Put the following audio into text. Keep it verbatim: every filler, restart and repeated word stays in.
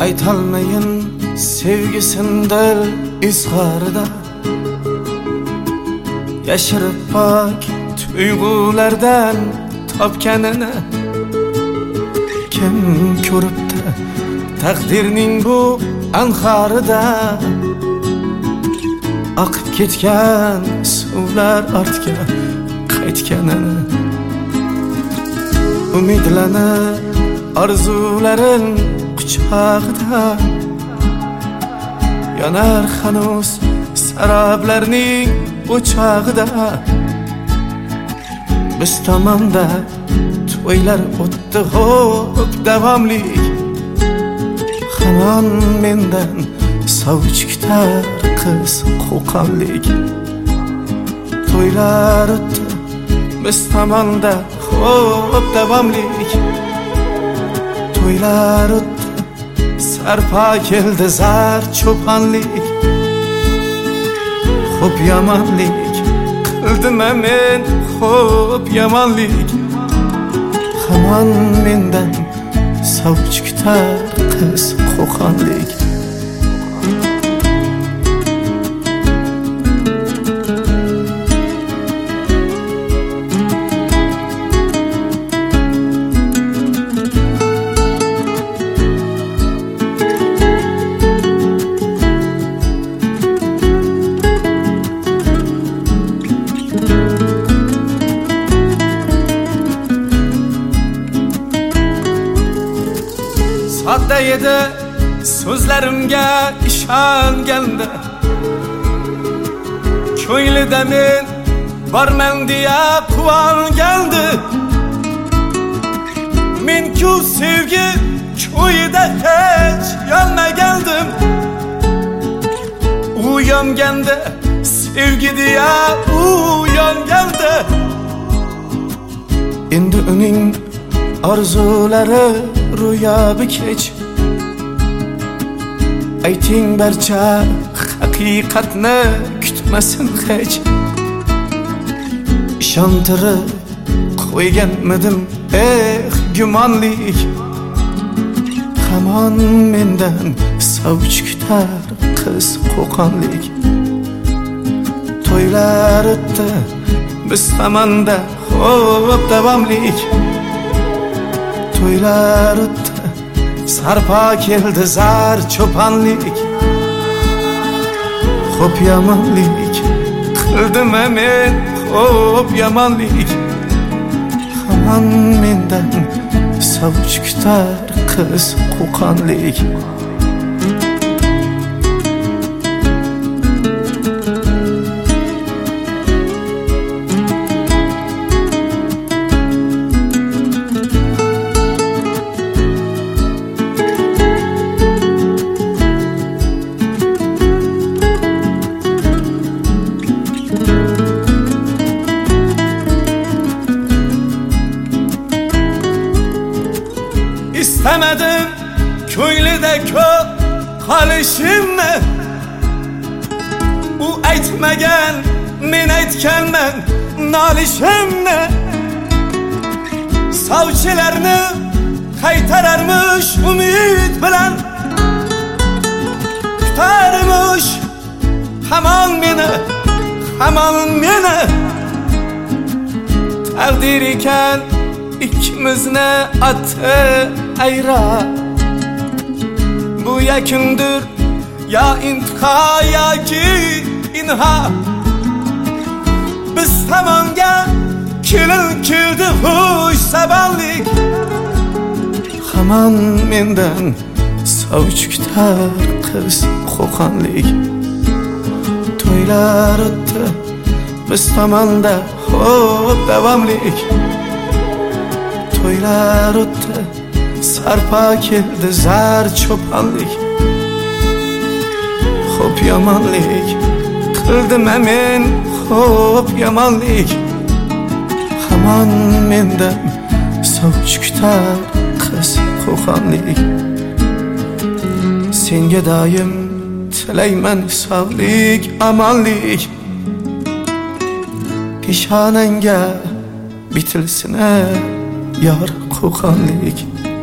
aytolmayin sevgisindir izg'orida, yashirib pok tuyg'ulardan topganini kim ko'ribdi taqdirning bu anhorida, oqib ketgan suvlar ortga qaytganini, umidlanib orzularin quchog'ida yonar hanuz saroblarning o'chog'ida. Biz tomonda to'ylar o'tdi xo'p davomlik, hamon mendan sovuch kutar qiz qo'qonlik. To'ylar o'tdi biz tomonda xo'p davomlik, to'ylar o'tdi sarpo keldi zar cho'ponlik. Xo'p yomonlik qildim men, xo'p yomonlik, hamon mendan sovuch kutar qiz qo'qonlik. Sodda edi so'zlarimga ishonganda, ko'nglida men borman deya quvongandi. Men-ku sevgi ko'yida hech yonmagandim, u yonganda sevgi deya u yongandi. Endi uning orzulari ro'yobi kech, ayting barcha haqiqatni kutmasin hech. Ishontirib qo'yganmidim eh gumonlik, hamon mendan sovuch kutar qiz qo'qonlik. To'ylar o'tdi biz tomonda xo'p davomlik, to'ylar o'tdi sarpo keldi zar cho'ponlik. Xo'p yomonlik qildim men, xo'p yomonlik, hamon mendan sovuch kutar qiz qo'qonlik. İstemedim ko'nglida ko'p qolishimni, u aytmagan men aytganman nolishimni. Sovchilarni qaytararmish umid bilan, kutarmish hamon meni, hamon meni. Taqdir ekan ikkimizni ati ayra, bu yakundir ya intiho yoki inha. Biz tomonga kelin keldi xush sabonlik, hamon mendan sovuch kutar qiz qo'qonlik. To'ylar o'tdi biz tomonda xo'p davomlik, to'ylar o'tdi sarpo keldi zar cho'ponlik. Xo'p yomonlik qildim men, xo'p yomonlik, hamon mendan sovuch kutar qiz qo'qonlik. Senga doim tilayman sog'lik omonlik, peshonangga bitilsin yor qo'qonlik.